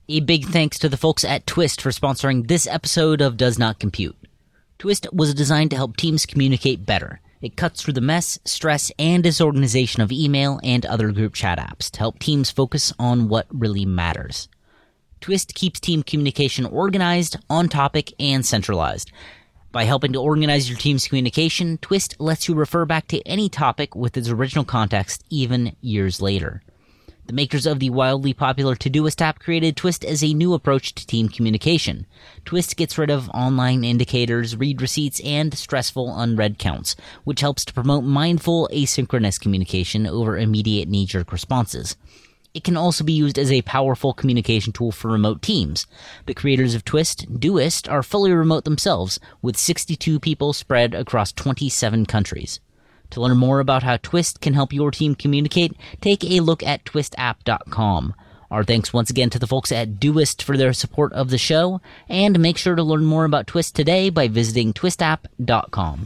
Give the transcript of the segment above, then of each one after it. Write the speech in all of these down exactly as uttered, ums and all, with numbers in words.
A big thanks to the folks at Twist for sponsoring this episode of Does Not Compute. Twist was designed to help teams communicate better. It cuts through the mess, stress, and disorganization of email and other group chat apps to help teams focus on what really matters. Twist keeps team communication organized, on topic, and centralized. By helping to organize your team's communication, Twist lets you refer back to any topic with its original context even years later. The makers of the wildly popular Todoist app created Twist as a new approach to team communication. Twist gets rid of online indicators, read receipts, and stressful unread counts, which helps to promote mindful, asynchronous communication over immediate knee-jerk responses. It can also be used as a powerful communication tool for remote teams. The creators of Twist, Doist, are fully remote themselves, with sixty-two people spread across twenty-seven countries. To learn more about how Twist can help your team communicate, take a look at twist app dot com. Our thanks once again to the folks at Doist for their support of the show, and make sure to learn more about Twist today by visiting twist app dot com.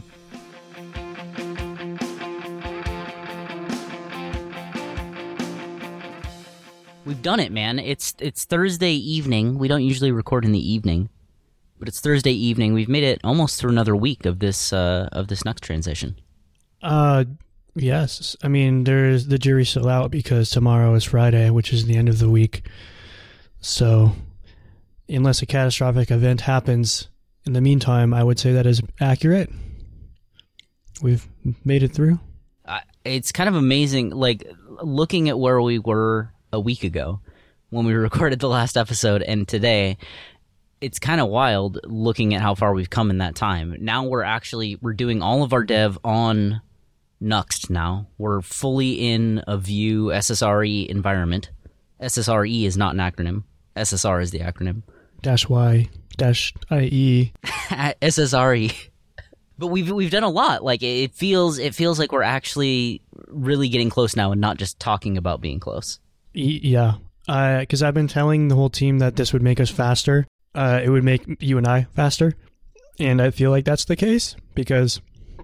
We've done it, man. It's it's Thursday evening. We don't usually record in the evening, but it's Thursday evening. We've made it almost through another week of this uh, of this Nux transition. Uh, yes. I mean, there's the jury's still out because tomorrow is Friday, which is the end of the week. So, unless a catastrophic event happens in the meantime, I would say that is accurate. We've made it through. Uh, it's kind of amazing, like looking at where we were a week ago when we recorded the last episode and today. It's kind of wild looking at how far we've come in that time. Now we're actually we're doing all of our dev on Nuxt now. We're fully in a Vue S S R E environment. S S R E is not an acronym. S S R is the acronym. Dash Y dash I E. S S R E. But we've we've done a lot. Like it feels it feels like we're actually really getting close now and not just talking about being close. Yeah, because uh, I've been telling the whole team that this would make us faster. Uh, it would make you and I faster, and I feel like that's the case because.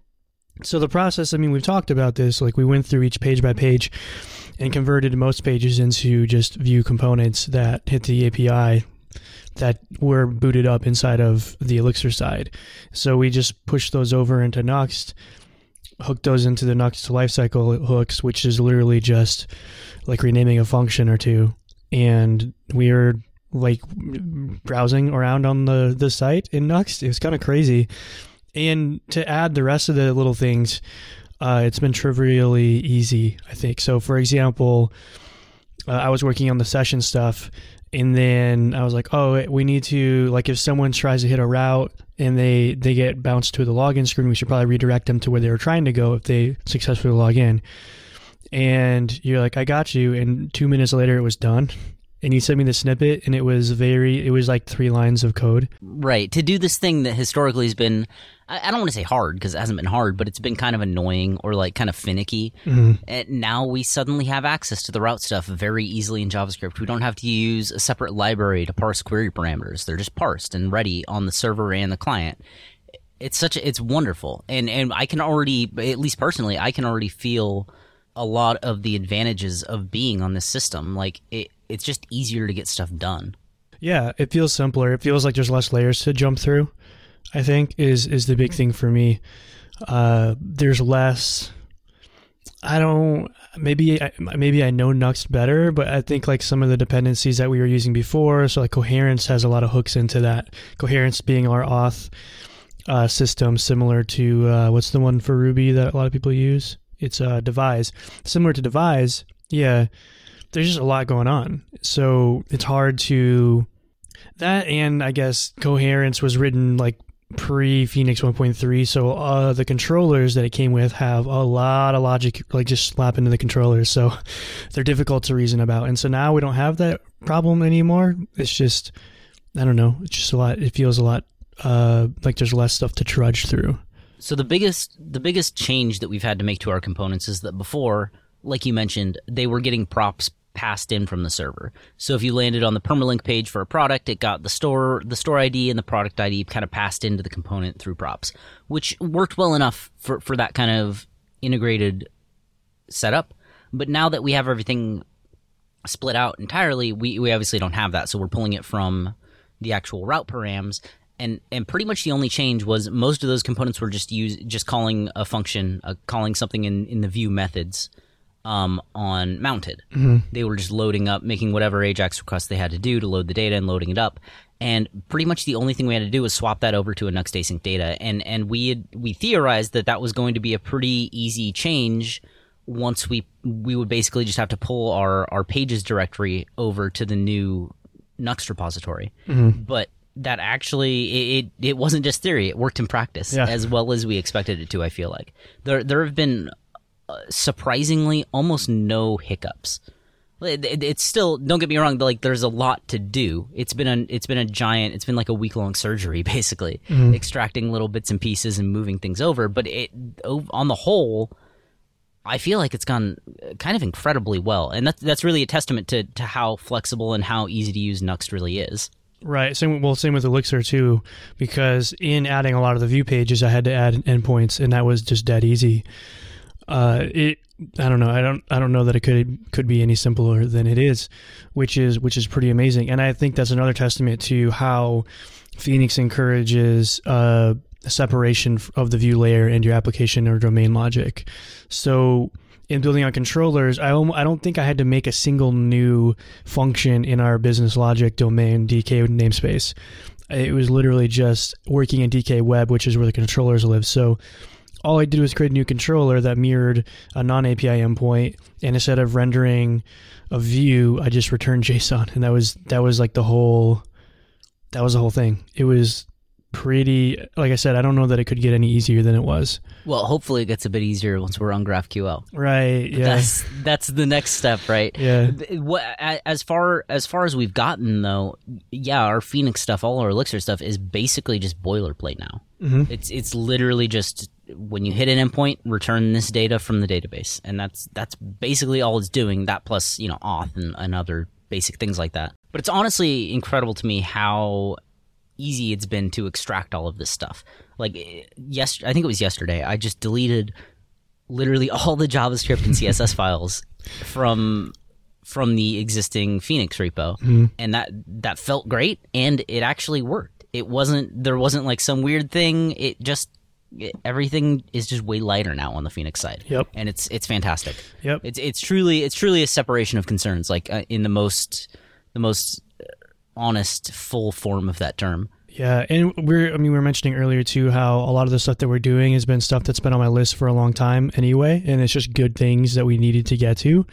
So the process, I mean, we've talked about this. Like we went through each page by page, and converted most pages into just Vue components that hit the A P I that were booted up inside of the Elixir side. So we just pushed those over into Nuxt, hooked those into the Nuxt lifecycle hooks, which is literally just like renaming a function or two. And we were like browsing around on the, the site in Nuxt. It was kind of crazy. And to add the rest of the little things, uh, it's been trivially easy, I think. So for example, uh, I was working on the session stuff, and then I was like, oh, we need to, like if someone tries to hit a route and they, they get bounced to the login screen, we should probably redirect them to where they were trying to go if they successfully log in. And you're like, I got you. And two minutes later, it was done. And you sent me the snippet, and it was very, it was like three lines of code. Right. To do this thing that historically has been, I don't want to say hard because it hasn't been hard, but it's been kind of annoying or like kind of finicky. Mm-hmm. And now we suddenly have access to the route stuff very easily in JavaScript. We don't have to use a separate library to parse query parameters. They're just parsed and ready on the server and the client. It's such a, it's wonderful. And, and I can already, at least personally, I can already feel a lot of the advantages of being on this system. Like it, it's just easier to get stuff done. Yeah, it feels simpler. It feels like there's less layers to jump through, I think, is is the big thing for me. Uh, there's less, I don't, maybe, maybe I know Nuxt better, but I think like some of the dependencies that we were using before, so like Coherence has a lot of hooks into that. Coherence being our auth uh, system, similar to, uh, what's the one for Ruby that a lot of people use? It's uh, Devise. Similar to Devise, yeah, there's just a lot going on. So it's hard to, that and I guess Coherence was written like pre-Phoenix one point three, so uh, the controllers that it came with have a lot of logic like just slap into the controllers, so they're difficult to reason about. And so now we don't have that problem anymore. It's just, I don't know, it's just a lot, it feels a lot uh, like there's less stuff to trudge through. So the biggest the biggest change that we've had to make to our components is that before, like you mentioned, they were getting props passed in from the server. So if you landed on the permalink page for a product, it got the store the store I D and the product I D kind of passed into the component through props, which worked well enough for, for that kind of integrated setup. But now that we have everything split out entirely, we, we obviously don't have that. So we're pulling it from the actual route params. And and pretty much the only change was most of those components were just use just calling a function, uh, calling something in, in the view methods um, on mounted. Mm-hmm. They were just loading up, making whatever Ajax request they had to do to load the data and loading it up. And pretty much the only thing we had to do was swap that over to a Nuxt async data. And and we had, we theorized that that was going to be a pretty easy change once we we would basically just have to pull our, our pages directory over to the new Nuxt repository. Mm-hmm. But that actually, it, it it wasn't just theory. It worked in practice yeah. as well as we expected it to, I feel like. There there have been uh, surprisingly almost no hiccups. It, it, it's still, don't get me wrong, like there's a lot to do. It's been a, it's been a giant, it's been like a week-long surgery, basically, mm-hmm. extracting little bits and pieces and moving things over. But it on the whole, I feel like it's gone kind of incredibly well. And that's, that's really a testament to, to how flexible and how easy to use Nuxt really is. Right. Same. Well, same with Elixir too, because in adding a lot of the view pages, I had to add endpoints, and that was just dead easy. Uh, it. I don't know. I don't. I don't know that it could could be any simpler than it is, which is which is pretty amazing. And I think that's another testament to how Phoenix encourages uh, separation of the view layer and your application or domain logic. So in building on controllers, I I don't think I had to make a single new function in our business logic domain D K namespace. It was literally just working in D K web, which is where the controllers live. So all I did was create a new controller that mirrored a non-A P I endpoint, and instead of rendering a view, I just returned JSON, and that was that was like the whole that was the whole thing. It was pretty, like I said, I don't know that it could get any easier than it was. Well, hopefully it gets a bit easier once we're on GraphQL. Right. Yeah. That's that's the next step, right? Yeah. What as far as far as we've gotten though, yeah, our Phoenix stuff, all our Elixir stuff is basically just boilerplate now. Mm-hmm. It's it's literally just when you hit an endpoint, return this data from the database, and that's that's basically all it's doing. That plus you know auth and, and other basic things like that. But it's honestly incredible to me how easy it's been to extract all of this stuff. Like yes, I think it was yesterday, I just deleted literally all the JavaScript and C S S files from from the existing Phoenix repo, mm-hmm. and that that felt great, and it actually worked. It wasn't there wasn't like some weird thing. It just it, everything is just way lighter now on the Phoenix side. Yep, and it's it's fantastic. Yep, it's it's truly it's truly a separation of concerns, like uh, in the most the most honest, full form of that term. Yeah, and we're I mean we were mentioning earlier too how a lot of the stuff that we're doing has been stuff that's been on my list for a long time anyway, and it's just good things that we needed to get to.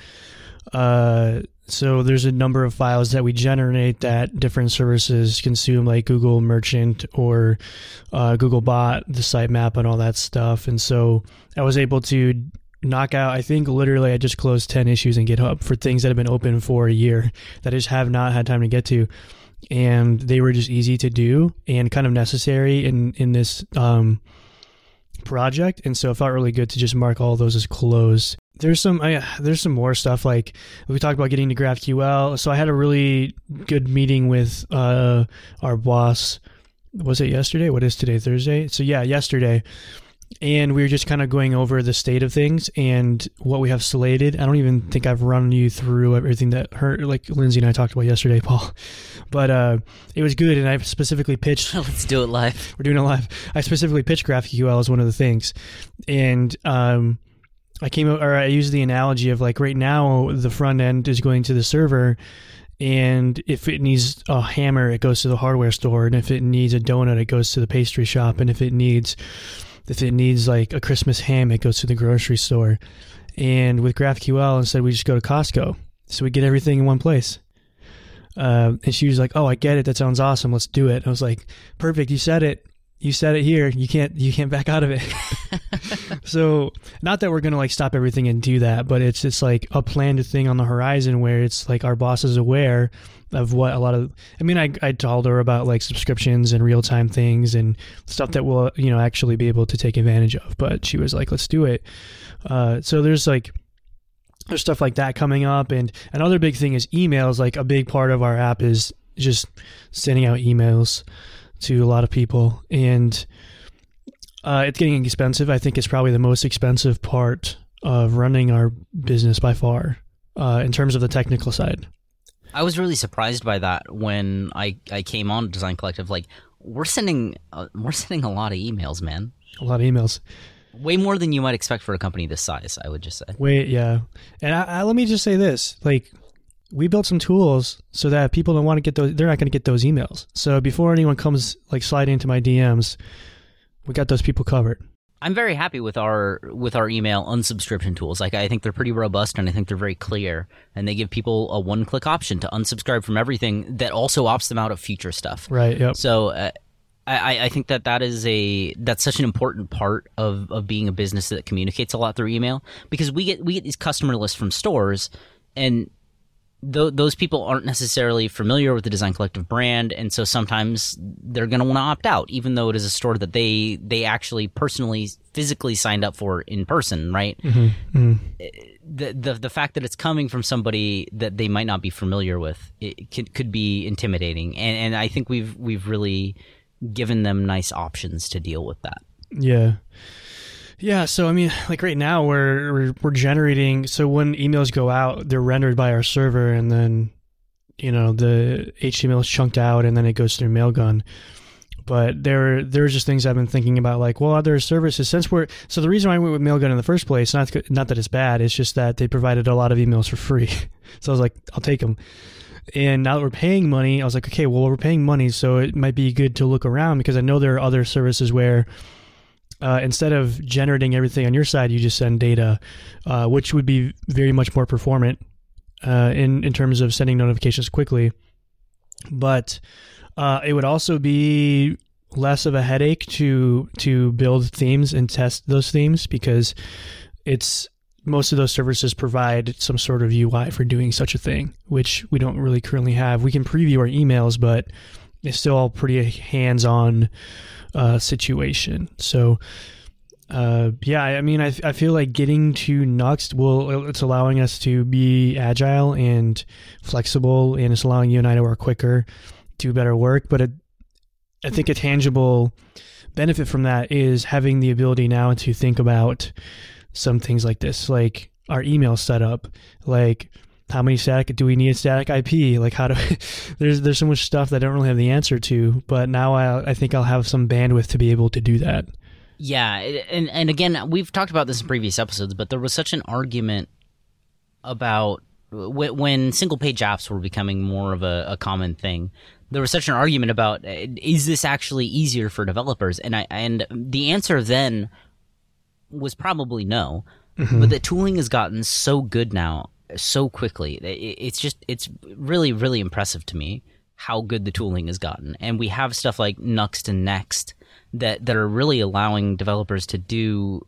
Uh, so there's a number of files that we generate that different services consume, like Google Merchant or uh, Google Bot, the sitemap, and all that stuff. And so I was able to knock out, I think literally I just closed ten issues in GitHub for things that have been open for a year that I just have not had time to get to. And they were just easy to do and kind of necessary in, in this um, project. And so it felt really good to just mark all those as closed. There's some I, there's some more stuff, like we talked about getting to GraphQL. So I had a really good meeting with uh, our boss. Was it yesterday? What is today? Thursday? So yeah, yesterday. And we were just kind of going over the state of things and what we have slated. I don't even think I've run you through everything that her, like Lindsay and I talked about yesterday, Paul. But uh, it was good, and I specifically pitched... Let's do it live. We're doing it live. I specifically pitched GraphQL as one of the things. And um, I came or I used the analogy of like right now the front end is going to the server, and if it needs a hammer, it goes to the hardware store. And if it needs a donut, it goes to the pastry shop. And if it needs... If it needs like a Christmas ham, it goes to the grocery store. And with GraphQL, instead we just go to Costco. So we get everything in one place. Uh, and she was like, "Oh, I get it. That sounds awesome. Let's do it." I was like, "Perfect. You said it. You said it here. You can't you can't back out of it." So not that we're going to like stop everything and do that, but it's just like a planned thing on the horizon where it's like our boss is aware of what a lot of, I mean, I, I told her about like subscriptions and real-time things and stuff that we'll, you know, actually be able to take advantage of. But she was like, let's do it. Uh, so there's like, there's stuff like that coming up. And another big thing is emails. Like a big part of our app is just sending out emails to a lot of people. And uh, it's getting expensive. I think it's probably the most expensive part of running our business by far. uh, in terms of the technical side. I was really surprised by that when I, I came on Design Collective. Like, we're sending uh, we're sending a lot of emails, man. A lot of emails. Way more than you might expect for a company this size, I would just say. Wait, yeah. And I, I, let me just say this. Like, we built some tools so that people don't want to get those, they're not going to get those emails. So before anyone comes, like, sliding into my D Ms, we got those people covered. I'm very happy with our with our email unsubscription tools. Like, I think they're pretty robust, and I think they're very clear, and they give people a one-click option to unsubscribe from everything that also opts them out of future stuff. Right, yep. So uh, I, I think that that is a that's such an important part of, of being a business that communicates a lot through email, because we get we get these customer lists from stores, and th- those people aren't necessarily familiar with the Design Collective brand, and so sometimes they're going to want to opt out, even though it is a store that they they actually personally physically signed up for in person, right? Mm-hmm. Mm-hmm. The, the the fact that it's coming from somebody that they might not be familiar with, it could, could be intimidating, and and I think we've we've really given them nice options to deal with that. Yeah. Yeah, so I mean, like right now we're, we're we're generating, so when emails go out, they're rendered by our server, and then, you know, the H T M L is chunked out and then it goes through Mailgun. But there there's just things I've been thinking about, like, well, other services, since we're, so the reason why I went with Mailgun in the first place, not not that it's bad, it's just that they provided a lot of emails for free. So I was like, I'll take them. And now that we're paying money, I was like, okay, well, we're paying money, so it might be good to look around, because I know there are other services where uh, instead of generating everything on your side, you just send data, uh, which would be very much more performant uh, in, in terms of sending notifications quickly. But uh, it would also be less of a headache to to build themes and test those themes, because it's most of those services provide some sort of U I for doing such a thing, which we don't really currently have. We can preview our emails, but it's still all pretty hands-on uh, situation. So, uh, yeah, I mean, I, I feel like getting to Nuxt will, it's allowing us to be agile and flexible, and it's allowing you and I to work quicker, do better work. But it, I think a tangible benefit from that is having the ability now to think about some things like this, like our email setup, like how many static, do we need a static I P? Like how do we, there's there's so much stuff that I don't really have the answer to, but now I I think I'll have some bandwidth to be able to do that. Yeah, and and again, we've talked about this in previous episodes, but there was such an argument about when single page apps were becoming more of a, a common thing. There was such an argument about, is this actually easier for developers? And I and the answer then was probably no. Mm-hmm. But the tooling has gotten so good now, so quickly. It's just, it's really, really impressive to me how good the tooling has gotten. And we have stuff like Nuxt and Next that, that are really allowing developers to do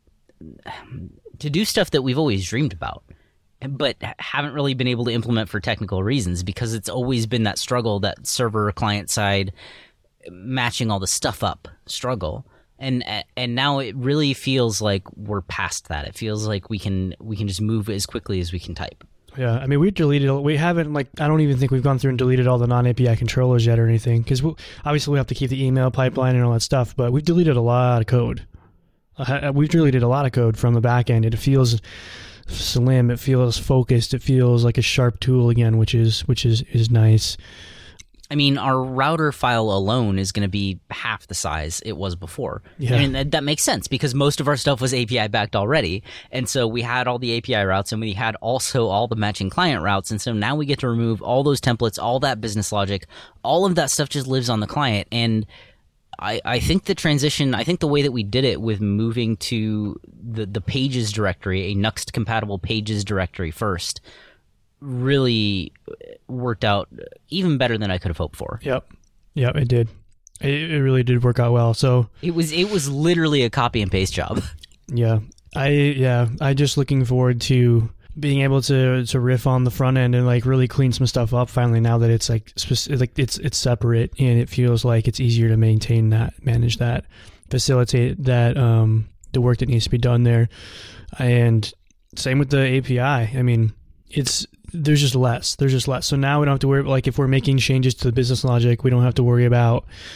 to do stuff that we've always dreamed about, but haven't really been able to implement for technical reasons, because it's always been that struggle, that server client side matching all the stuff up struggle. And and now it really feels like we're past that. It feels like we can we can just move as quickly as we can type. Yeah, I mean, we've deleted, we haven't, like, I don't even think we've gone through and deleted all the non-A P I controllers yet or anything, because we'll, obviously we have to keep the email pipeline and all that stuff, but we've deleted a lot of code. Uh, we've deleted a lot of code from the back end. It feels slim, it feels focused, it feels like a sharp tool again, which is which is, is nice. I mean, our router file alone is going to be half the size it was before. Yeah. And that, that makes sense, because most of our stuff was A P I backed already. And so we had all the A P I routes, and we had also all the matching client routes. And so now we get to remove all those templates, all that business logic, all of that stuff just lives on the client. And I, I think the transition, I think the way that we did it with moving to the, the pages directory, a Nuxt compatible pages directory first, really worked out even better than I could have hoped for. Yep. Yep, it did. It, it really did work out well. So it was it was literally a copy and paste job. Yeah. I yeah, I just looking forward to being able to to riff on the front end and like really clean some stuff up finally, now that it's like speci- like it's it's separate, and it feels like it's easier to maintain that, manage that, facilitate that um the work that needs to be done there. And same with the A P I. I mean, it's there's just less. There's just less. So now we don't have to worry, like if we're making changes to the business logic, we don't have to worry about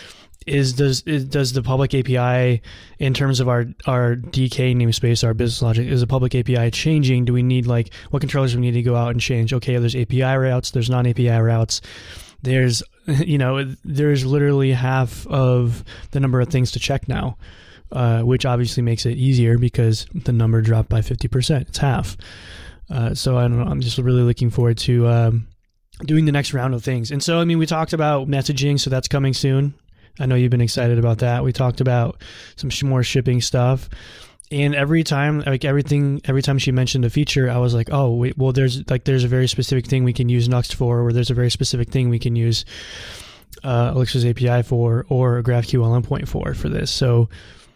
is does is, does the public A P I in terms of our our D K namespace, our business logic, is the public A P I changing? Do we need like what controllers do we need to go out and change? Okay, there's A P I routes, there's non-A P I routes. There's you know there's literally half of the number of things to check now, uh, which obviously makes it easier because the number dropped by fifty percent. It's half. Uh, so I don't know. I'm just really looking forward to um, doing the next round of things. And so I mean, we talked about messaging, so that's coming soon. I know you've been excited about that. We talked about some sh- more shipping stuff. And every time, like everything, every time she mentioned a feature, I was like, oh, wait, well, there's like, there's a very specific thing we can use Nuxt for, or there's a very specific thing we can use uh, Elixir's A P I for, or a GraphQL endpoint for, for this. So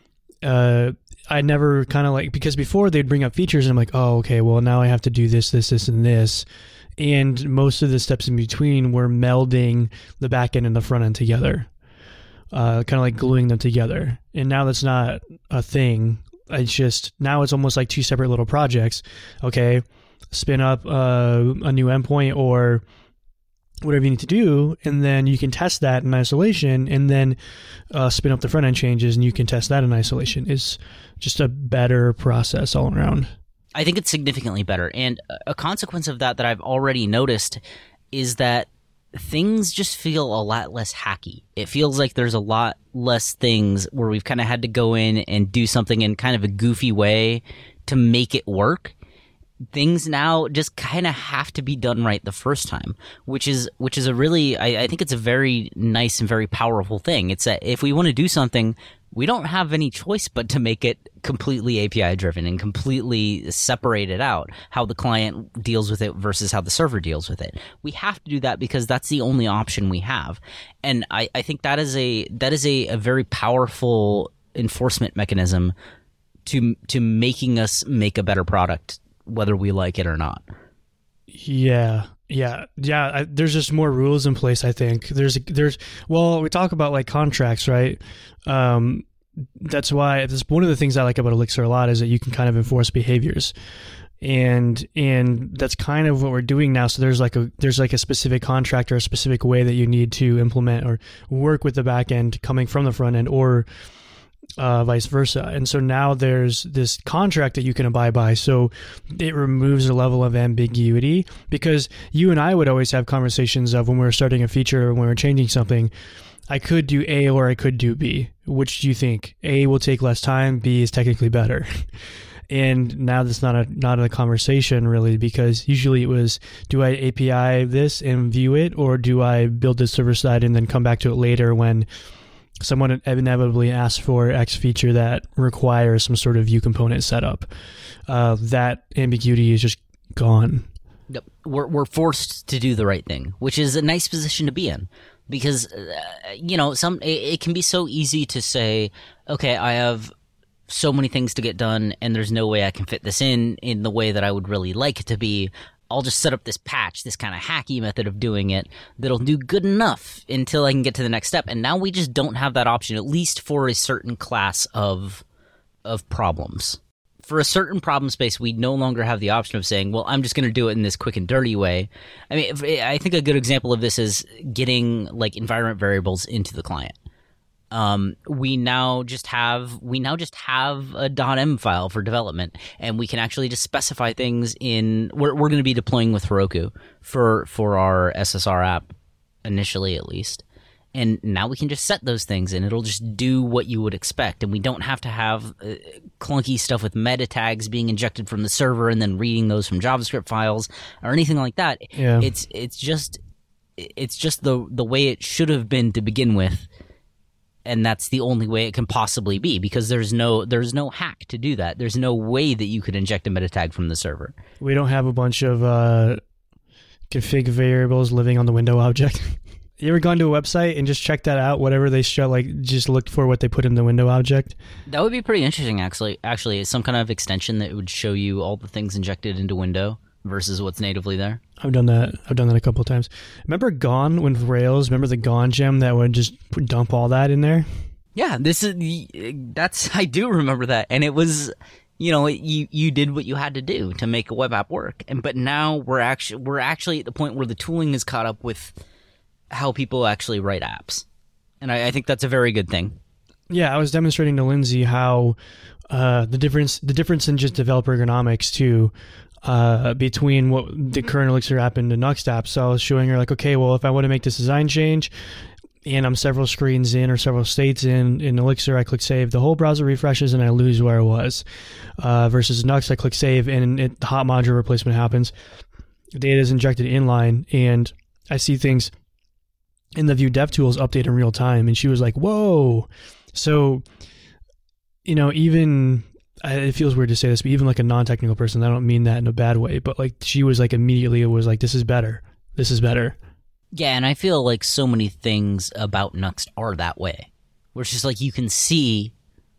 uh, I never kind of like, because before they'd bring up features and I'm like, oh, okay, well, now I have to do this, this, this, and this. And most of the steps in between were melding the back end and the front end together, uh, kind of like gluing them together. And now that's not a thing. It's just, now it's almost like two separate little projects. Okay, spin up uh, a new endpoint or whatever you need to do, and then you can test that in isolation, and then uh, spin up the front end changes, and you can test that in isolation. It's just a better process all around. I think it's significantly better. And a consequence of that that I've already noticed is that things just feel a lot less hacky. It feels like there's a lot less things where we've kind of had to go in and do something in kind of a goofy way to make it work. Things now just kind of have to be done right the first time, which is which is a really, I, I think it's a very nice and very powerful thing. It's that if we want to do something, we don't have any choice but to make it completely A P I driven and completely separate it out, how the client deals with it versus how the server deals with it. We have to do that because that's the only option we have. And I, I think that is a that is a, a very powerful enforcement mechanism to to making us make a better product, whether we like it or not. Yeah. Yeah, yeah. I, there's just more rules in place. I think there's there's well, we talk about like contracts, right? Um, that's why that's one of the things I like about Elixir a lot is that you can kind of enforce behaviors, and and that's kind of what we're doing now. So there's like a there's like a specific contract or a specific way that you need to implement or work with the back end coming from the front end, or Uh, vice versa. And so now there's this contract that you can abide by. So it removes a level of ambiguity, because you and I would always have conversations of when we were starting a feature, when we were changing something, I could do A or I could do B. Which do you think? A will take less time, B is technically better. And now that's not a not a conversation really, because usually it was, do I A P I this and view it, or do I build the server side and then come back to it later when someone inevitably asks for X feature that requires some sort of view component setup. Uh, that ambiguity is just gone. Yep. We're we're forced to do the right thing, which is a nice position to be in, because uh, you know some it, it can be so easy to say, okay, I have so many things to get done, and there's no way I can fit this in in the way that I would really like it to be. I'll just set up this patch, this kind of hacky method of doing it that'll do good enough until I can get to the next step. And now we just don't have that option, at least for a certain class of of problems. For a certain problem space, we no longer have the option of saying, well, I'm just going to do it in this quick and dirty way. I mean, if, I think a good example of this is getting like environment variables into the client. Um, we now just have we now just have a .m file for development, and we can actually just specify things in. We're we're going to be deploying with Heroku for for our S S R app initially, at least, and now we can just set those things, and it'll just do what you would expect, and we don't have to have uh, clunky stuff with meta tags being injected from the server and then reading those from JavaScript files or anything like that. Yeah. It's it's just it's just the the way it should have been to begin with. And that's the only way it can possibly be, because there's no there's no hack to do that. There's no way that you could inject a meta tag from the server. We don't have a bunch of uh, config variables living on the window object. You ever gone to a website and just checked that out? Whatever they show, like just looked for what they put in the window object. That would be pretty interesting, actually. Actually, it's some kind of extension that would show you all the things injected into window versus what's natively there. I've done that. I've done that a couple of times. Remember Gone with Rails? Remember the Gone gem that would just dump all that in there? Yeah, this is that's I do remember that, and it was, you know, you you did what you had to do to make a web app work, and but now we're actually we're actually at the point where the tooling is caught up with how people actually write apps, And I, I think that's a very good thing. Yeah, I was demonstrating to Lindsay how uh, the difference the difference in just developer ergonomics too uh, between what the current Elixir app and the Nuxt app. So I was showing her like, okay, well, if I want to make this design change and I'm several screens in or several states in in Elixir, I click save, the whole browser refreshes and I lose where I was. Uh, versus Nuxt, I click save and it, the hot module replacement happens. Data is injected inline and I see things in the Vue DevTools update in real time. And she was like, whoa. So, you know, even, it feels weird to say this, but even like a non-technical person, I don't mean that in a bad way, but like she was like immediately, it was like, this is better. This is better. Yeah, and I feel like so many things about Nuxt are that way. Where it's just like you can see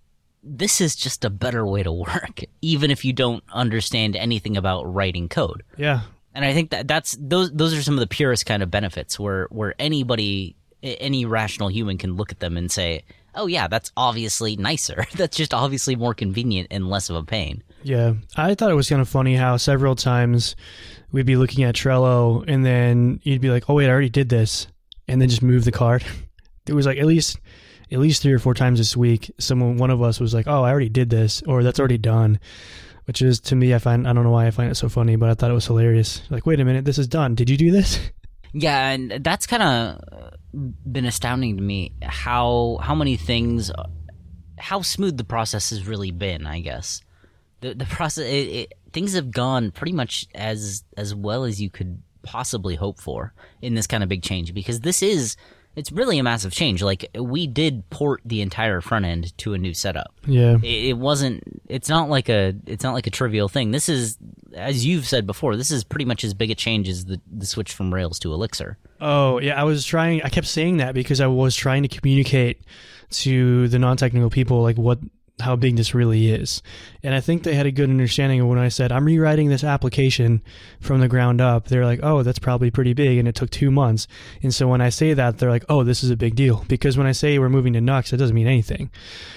this is just a better way to work, even if you don't understand anything about writing code. Yeah. And I think that that's those those are some of the purest kind of benefits where where anybody, any rational human can look at them and say, oh yeah, that's obviously nicer. That's just obviously more convenient and less of a pain. Yeah. I thought it was kind of funny how several times we'd be looking at Trello and then you'd be like, oh wait, I already did this. And then just move the card. It was like at least at least three or four times this week, someone, one of us was like, oh, I already did this, or that's already done. Which is, to me, I find, I don't know why I find it so funny, but I thought it was hilarious. Like, wait a minute, this is done. Did you do this? Yeah, and that's kind of been astounding to me how how many things, how smooth the process has really been, I guess. The the process, it, it, things have gone pretty much as as well as you could possibly hope for in this kind of big change, because this is, it's really a massive change. Like, we did port the entire front end to a new setup. Yeah. It, it wasn't, it's not like a, it's not like a trivial thing. This is, as you've said before, this is pretty much as big a change as the, the switch from Rails to Elixir. Oh, yeah, I was trying, I kept saying that because I was trying to communicate to the non-technical people, like, what, how big this really is. And I think they had a good understanding of when I said, I'm rewriting this application from the ground up. They're like, oh, that's probably pretty big, and it took two months. And so when I say that, they're like, oh, this is a big deal. Because when I say we're moving to Nuxt, it doesn't mean anything.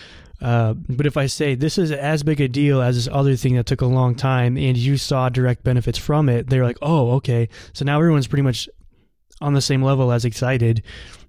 Uh, but if I say this is as big a deal as this other thing that took a long time and you saw direct benefits from it, they're like, oh, okay. So now everyone's pretty much on the same level as excited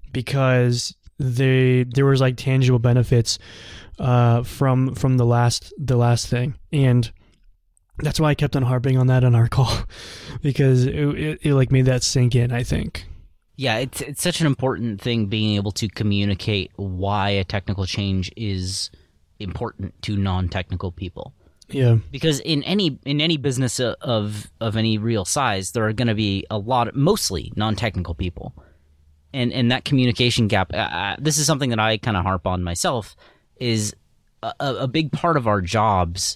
because they there was like tangible benefits uh, from from the last the last thing. And that's why I kept on harping on that on our call because it, it, it like made that sink in, I think. Yeah, it's it's such an important thing being able to communicate why a technical change is important to non-technical people. Yeah. Because in any in any business of of any real size, there are going to be a lot of, mostly non-technical people. And and that communication gap, uh, this is something that I kind of harp on myself, is a, a big part of our jobs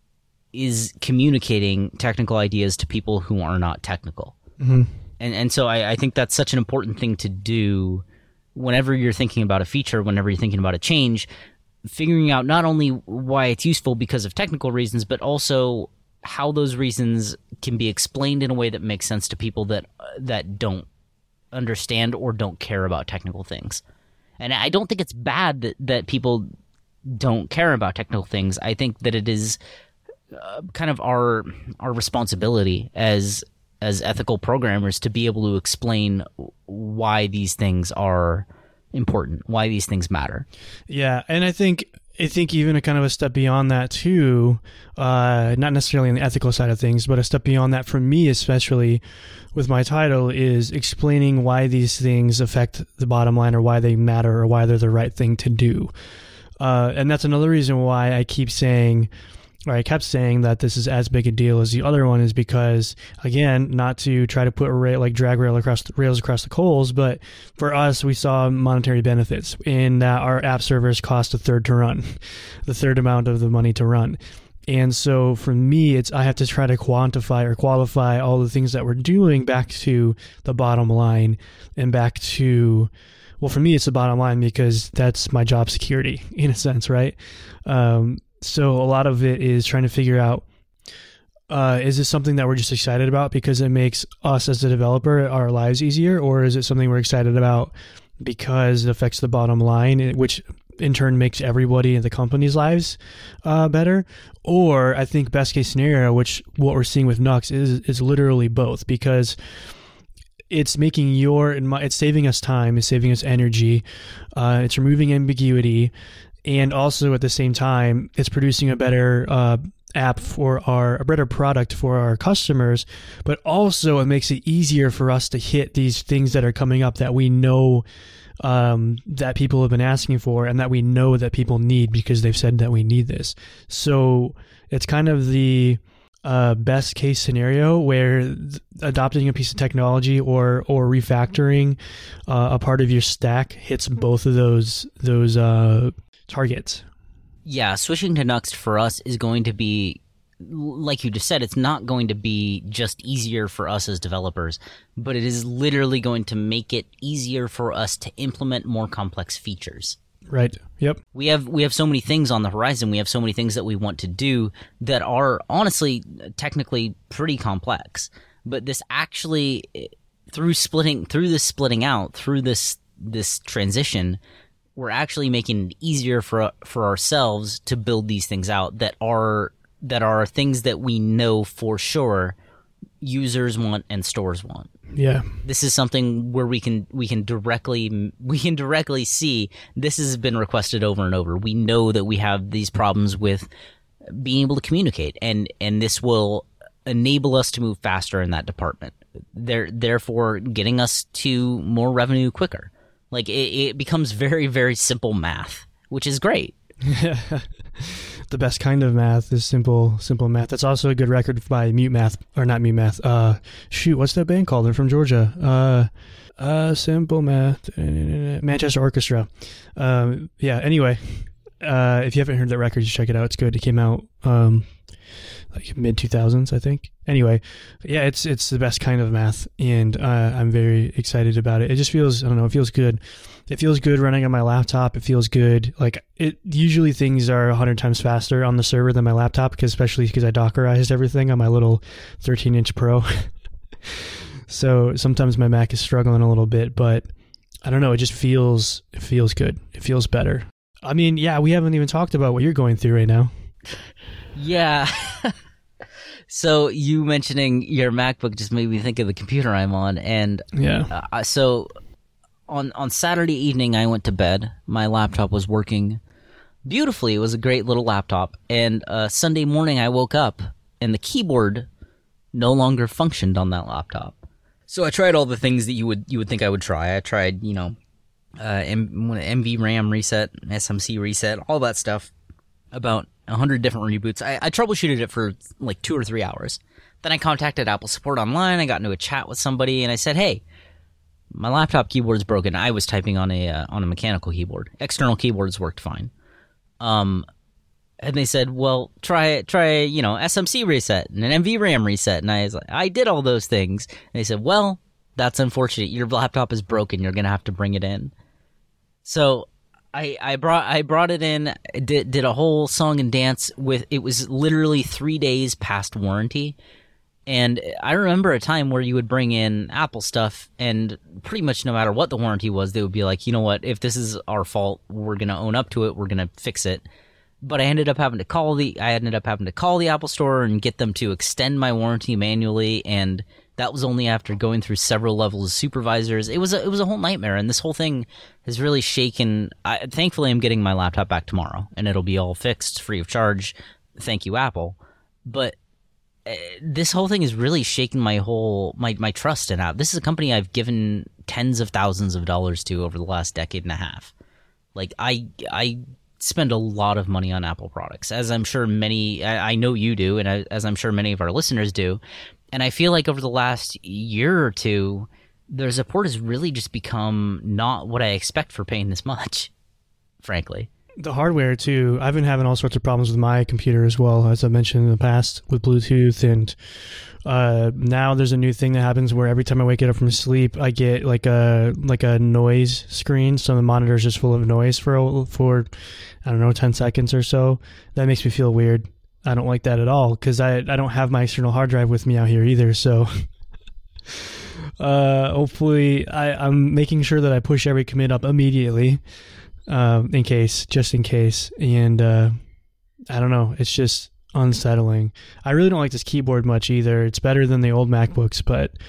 is communicating technical ideas to people who are not technical. Mm-hmm. And and so I, I think that's such an important thing to do whenever you're thinking about a feature, whenever you're thinking about a change, figuring out not only why it's useful because of technical reasons, but also how those reasons can be explained in a way that makes sense to people that that don't understand or don't care about technical things. And I don't think it's bad that, that people don't care about technical things. I think that it is uh, kind of our our responsibility as as ethical programmers to be able to explain why these things are important, why these things matter. Yeah, and I think I think even a kind of a step beyond that too, uh, not necessarily on the ethical side of things, but a step beyond that for me, especially with my title, is explaining why these things affect the bottom line or why they matter or why they're the right thing to do. Uh, and that's another reason why I keep saying, or I kept saying that this is as big a deal as the other one, is because, again, not to try to put a rail, like drag rail across the, rails across the coals, but for us, we saw monetary benefits in that our app servers cost a third to run, the third amount of the money to run. And so for me, it's I have to try to quantify or qualify all the things that we're doing back to the bottom line and back to, well, for me, it's the bottom line because that's my job security in a sense, right? Um, So a lot of it is trying to figure out, uh, is this something that we're just excited about because it makes us as a developer, our lives easier, or is it something we're excited about because it affects the bottom line, which in turn makes everybody in the company's lives uh, better? Or I think best case scenario, which what we're seeing with Nuxt is is literally both, because it's making your, and my, it's saving us time, it's saving us energy, uh, it's removing ambiguity, and also at the same time, it's producing a better uh, app for our, a better product for our customers, but also it makes it easier for us to hit these things that are coming up that we know um, that people have been asking for and that we know that people need because they've said that we need this. So it's kind of the uh, best case scenario where th- adopting a piece of technology or or refactoring uh, a part of your stack hits both of those those uh, targets. Yeah, switching to Nuxt for us is going to be, like you just said, it's not going to be just easier for us as developers, but it is literally going to make it easier for us to implement more complex features. Right. Yep. We have we have so many things on the horizon. We have so many things that we want to do that are honestly, technically pretty complex. But this actually, through splitting, through this splitting out, through this this transition, we're actually making it easier for for ourselves to build these things out that are that are things that we know for sure users want and stores want. Yeah. This is something where we can we can directly we can directly see this has been requested over and over. We know that we have these problems with being able to communicate, and and this will enable us to move faster in that department. There, therefore, getting us to more revenue quicker. Like it, it becomes very very simple math, which is great. The best kind of math is simple, simple math. That's also a good record by Mute Math, or not Mute Math. Uh, shoot, what's that band called? They're from Georgia. Uh, uh, simple Math, Manchester Orchestra. Um, yeah. Anyway, uh, if you haven't heard that record, just check it out. It's good. It came out um, like mid two thousands, I think. Anyway, yeah, it's it's the best kind of math, and uh, I'm very excited about it. It just feels, I don't know, it feels good. It feels good running on my laptop. It feels good. Like it usually things are a hundred times faster on the server than my laptop, because especially because I Dockerized everything on my little thirteen inch Pro. So sometimes my Mac is struggling a little bit, but I don't know. It just feels it feels good. It feels better. I mean, yeah, we haven't even talked about what you're going through right now. Yeah. So you mentioning your MacBook just made me think of the computer I'm on, and yeah. Uh, so. On on Saturday evening, I went to bed. My laptop was working beautifully. It was a great little laptop. And uh, Sunday morning, I woke up, and the keyboard no longer functioned on that laptop. So I tried all the things that you would you would think I would try. I tried, you know, uh, M- NV RAM reset, S M C reset, all that stuff. About a hundred different reboots. I, I troubleshooted it for like two or three hours. Then I contacted Apple support online. I got into a chat with somebody, and I said, "Hey, my laptop keyboard's broken." I was typing on a uh, on a mechanical keyboard. External keyboards worked fine. Um, and they said, "Well, try try you know S M C reset and an N V RAM reset." And I was like, "I did all those things." And they said, "Well, that's unfortunate. Your laptop is broken. You're gonna have to bring it in." So I I brought I brought it in. Did did a whole song and dance with. It was literally three days past warranty. And I remember a time where you would bring in Apple stuff, and pretty much no matter what the warranty was, they would be like, you know what, if this is our fault, we're going to own up to it, we're going to fix it. But I ended up having to call the I ended up having to call the Apple store and get them to extend my warranty manually, and that was only after going through several levels of supervisors. It was a, it was a whole nightmare, and this whole thing has really shaken. I, thankfully, I'm getting my laptop back tomorrow, and it'll be all fixed, free of charge. Thank you, Apple. But this whole thing has really shaken my whole my, my trust in Apple. This is a company I've given tens of thousands of dollars to over the last decade and a half. Like I I spend a lot of money on Apple products, as I'm sure many I, I know you do, and I, as I'm sure many of our listeners do. And I feel like over the last year or two, their support has really just become not what I expect for paying this much, frankly. The hardware, too. I've been having all sorts of problems with my computer as well, as I mentioned in the past, with Bluetooth. And uh, now there's a new thing that happens where every time I wake up from sleep, I get like a like a noise screen. So the monitor is just full of noise for, for I don't know, ten seconds or so. That makes me feel weird. I don't like that at all, because I, I don't have my external hard drive with me out here either. So uh, hopefully I, I'm making sure that I push every commit up immediately. Um, in case, just in case. And uh, I don't know, it's just unsettling. I really don't like this keyboard much either. It's better than the old MacBooks, but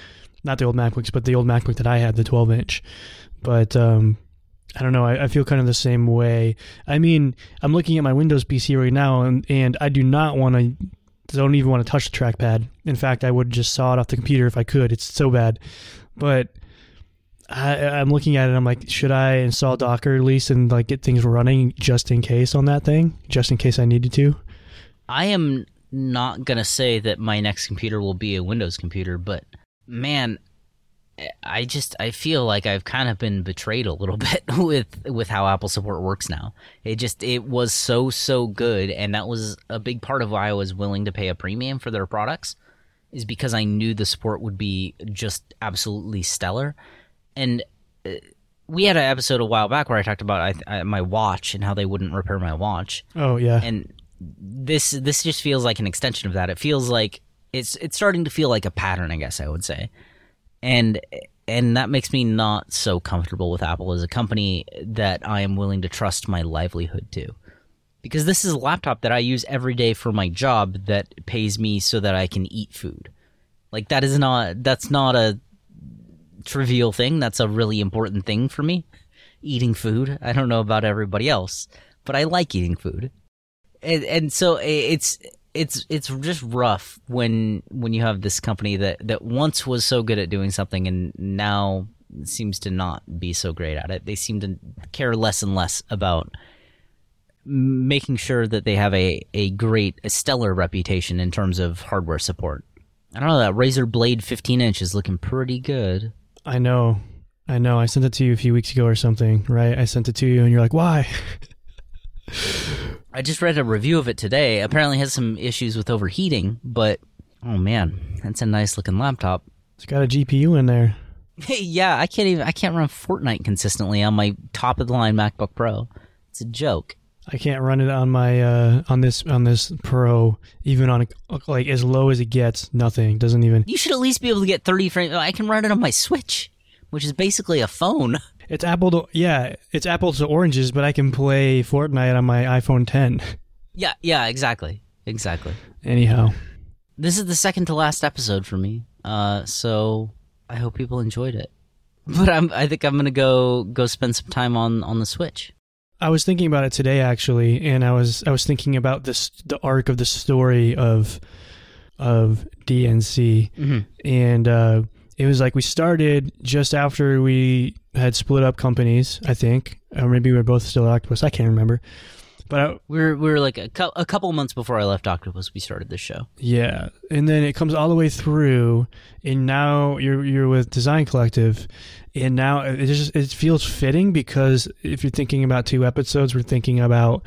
not the old MacBooks, but the old MacBook that I had, the twelve inch. But um, I don't know. I, I feel kind of the same way. I mean, I'm looking at my Windows P C right now, and, and I do not want to, don't even want to touch the trackpad. In fact, I would just saw it off the computer if I could. It's so bad. But I, I'm looking at it, I'm like, should I install Docker at least and like get things running just in case on that thing, just in case I needed to? I am not going to say that my next computer will be a Windows computer, but man, I just I feel like I've kind of been betrayed a little bit with with how Apple support works now. It just it was so so good, and that was a big part of why I was willing to pay a premium for their products, is because I knew the support would be just absolutely stellar. And we had an episode a while back where I talked about I, I, my watch and how they wouldn't repair my watch. Oh yeah, and this this just feels like an extension of that. It feels like it's it's starting to feel like a pattern, I guess I would say. And and that makes me not so comfortable with Apple as a company that I am willing to trust my livelihood to. Because this is a laptop that I use every day for my job that pays me so that I can eat food. Like, that is not, that's not a trivial thing. That's a really important thing for me. Eating food. I don't know about everybody else, but I like eating food. And, and so it's... It's it's just rough when when you have this company that, that once was so good at doing something and now seems to not be so great at it. They seem to care less and less about making sure that they have a, a great, a stellar reputation in terms of hardware support. I don't know, that Razer Blade fifteen inch is looking pretty good. I know. I know. I sent it to you a few weeks ago or something, right? I sent it to you and you're like, why? I just read a review of it today. Apparently it has some issues with overheating, but oh man, that's a nice looking laptop. It's got a G P U in there. Yeah, I can't even I can't run Fortnite consistently on my top of the line MacBook Pro. It's a joke. I can't run it on my uh, on this on this Pro, even on a, like as low as it gets. Nothing. Doesn't even. You should at least be able to get thirty frames. I can run it on my Switch, which is basically a phone. It's Apple to, yeah, it's apples to oranges, but I can play Fortnite on my iPhone ten. Yeah, yeah, exactly. Exactly. Anyhow. This is the second to last episode for me, uh, so I hope people enjoyed it. But I'm, I think I'm going to go go spend some time on, on the Switch. I was thinking about it today, actually, and I was I was thinking about this the arc of the story of of D N C, mm-hmm. and uh, it was like we started just after we had split up companies, I think, or maybe we were both still at Octopus. I can't remember, but I, we were we were like a, co- a couple months before I left Octopus. We started this show. Yeah, and then it comes all the way through, and now you're you're with Design Collective, and now it just it feels fitting because if you're thinking about two episodes, we're thinking about.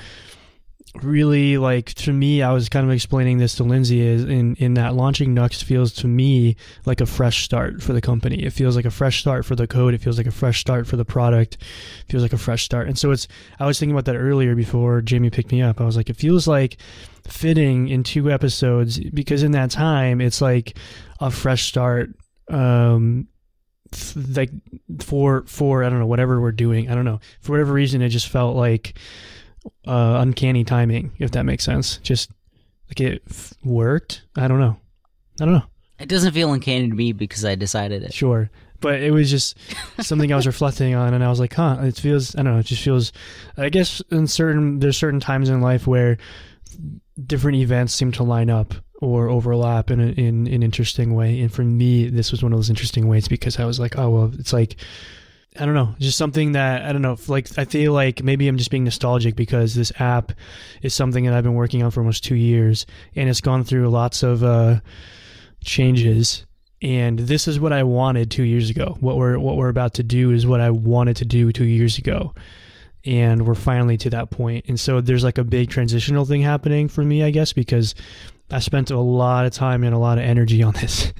Really, like, to me, I was kind of explaining this to Lindsay, is in, in that launching Nuxt feels to me like a fresh start for the company. It feels like a fresh start for the code. It feels like a fresh start for the product. It feels like a fresh start. And so it's, I was thinking about that earlier before Jamie picked me up. I was like, it feels like fitting in two episodes because in that time, it's like a fresh start, um, like for, for, I don't know, whatever we're doing. I don't know. For whatever reason, it just felt like, Uh, uncanny timing, if that makes sense. Just like it f- worked. I don't know. I don't know. It doesn't feel uncanny to me because I decided it. Sure. But it was just something I was reflecting on, and I was like, huh, it feels, I don't know, it just feels, I guess in certain, there's certain times in life where different events seem to line up or overlap in, a, in an interesting way. And for me, this was one of those interesting ways because I was like, oh, well, it's like, I don't know, just something that, I don't know, like, I feel like maybe I'm just being nostalgic because this app is something that I've been working on for almost two years and it's gone through lots of uh, changes. And this is what I wanted two years ago. What we're, what we're about to do is what I wanted to do two years ago. And we're finally to that point. And so there's like a big transitional thing happening for me, I guess, because I spent a lot of time and a lot of energy on this.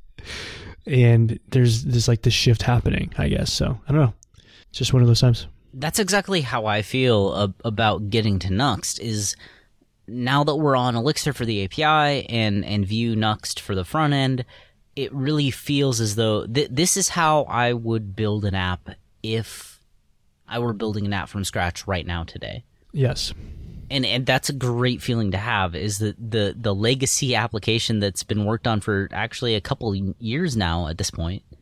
And there's this like this shift happening, I guess. So I don't know. It's just one of those times. That's exactly how I feel ab- about getting to Nuxt. Is now that we're on Elixir for the A P I and and Vue Nuxt for the front end, it really feels as though th- this is how I would build an app if I were building an app from scratch right now today. Yes. And and that's a great feeling to have, is that the, the legacy application that's been worked on for actually a couple years now at this point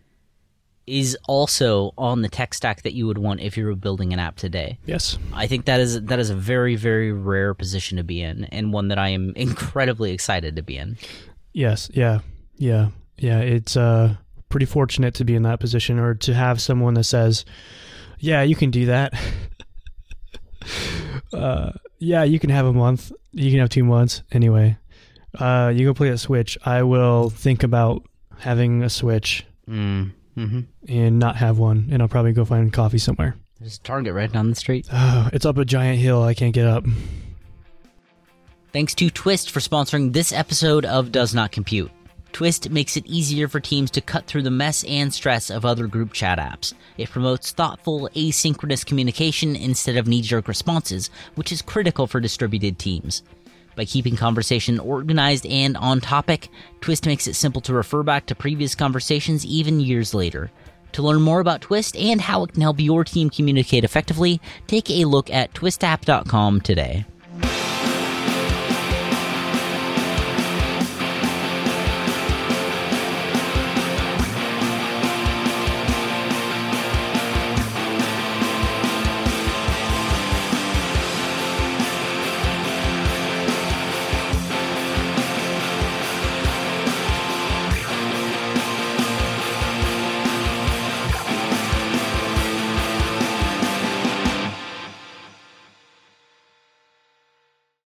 is also on the tech stack that you would want if you were building an app today. Yes. I think that is that is a very, very rare position to be in, and one that I am incredibly excited to be in. Yes, yeah, yeah, yeah. It's uh, pretty fortunate to be in that position, or to have someone that says, yeah, you can do that. uh, yeah, you can have a month. You can have two months. Anyway, uh, you go play a Switch. I will think about having a Switch. Mm. Mm-hmm. And not have one, and I'll probably go find coffee somewhere. There's a Target right down the street. Oh, it's up a giant hill. I can't get up. Thanks to Twist for sponsoring this episode of Does Not Compute. Twist makes it easier for teams to cut through the mess and stress of other group chat apps. It promotes thoughtful, asynchronous communication instead of knee-jerk responses, which is critical for distributed teams. By keeping conversation organized and on topic, Twist makes it simple to refer back to previous conversations even years later. To learn more about Twist and how it can help your team communicate effectively, take a look at twist app dot com today.